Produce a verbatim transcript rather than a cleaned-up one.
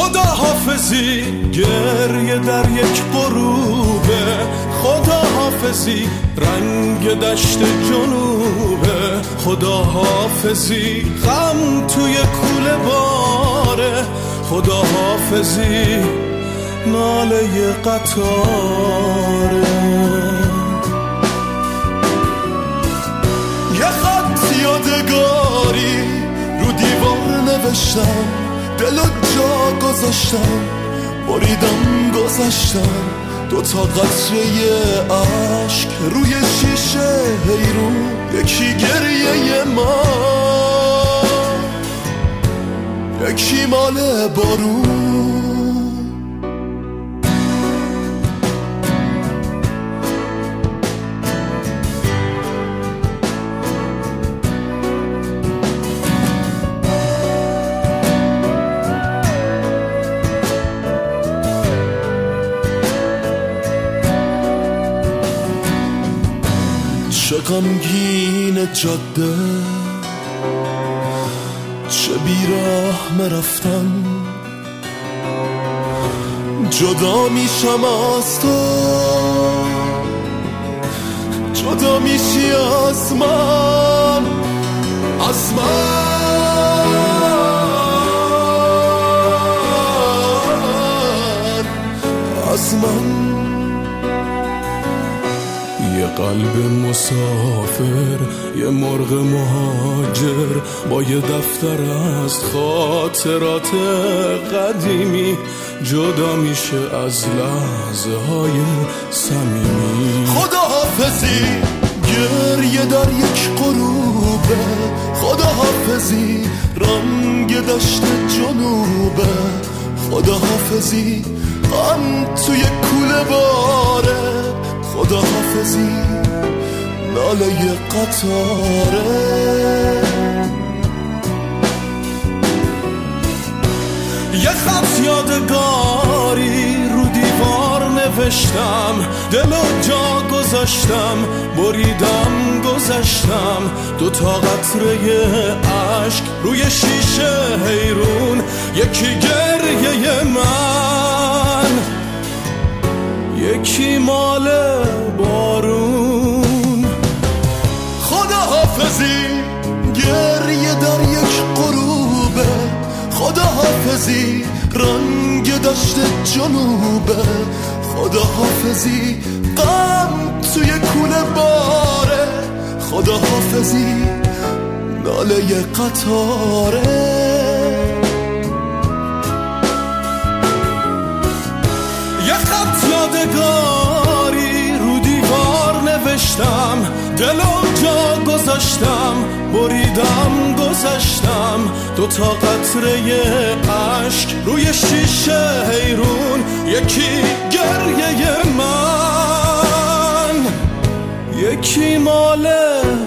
خدا حافظی گریه در یک غروبه، خدا حافظی رنگ دشت جنوبه، خدا حافظی غم توی کوله باره، خدا حافظی ناله قطاره. یه خط یادگاری رو دیوار نوشتم، دل و جا گذاشتم، بریدم گذاشتم دوتا قطره عشق روی شیشه حیرون، یکی گریه ما یکی مال بارون. چه غمگین جاده، چه بیراه مرفتم، جدا میشم از تو، جدا میشی از من، از من، از من. یه قلب مسافر، یه مرغ مهاجر، با یه دفتر از خاطرات قدیمی، جدا میشه از لحظه های صمیمی. خدا حافظی گریه در یک غروبه، خدا حافظی رنگ دشت جنوبه، خدا حافظی غم توی کوله باره، خدا حافظی ناله قطاره. یه خط یادگاری رو دیوار نوشتم، دل و جا گذاشتم، بریدم گذاشتم دوتا قطره عشق روی شیشه حیرون، یکی گریه من یکی مال بارون. خدا حافظی گریه در یک غروبه، خدا حافظی رنگ دشت جنوبه، خدا حافظی غم توی کوله باره، خدا حافظی ناله قطاره. یه خط یادگاری رو دیوار نوشتم، دل و جا گذاشتم، بریدم گذاشتم دوتا قطره عشق روی شیشه حیرون، یکی گریه من یکی مال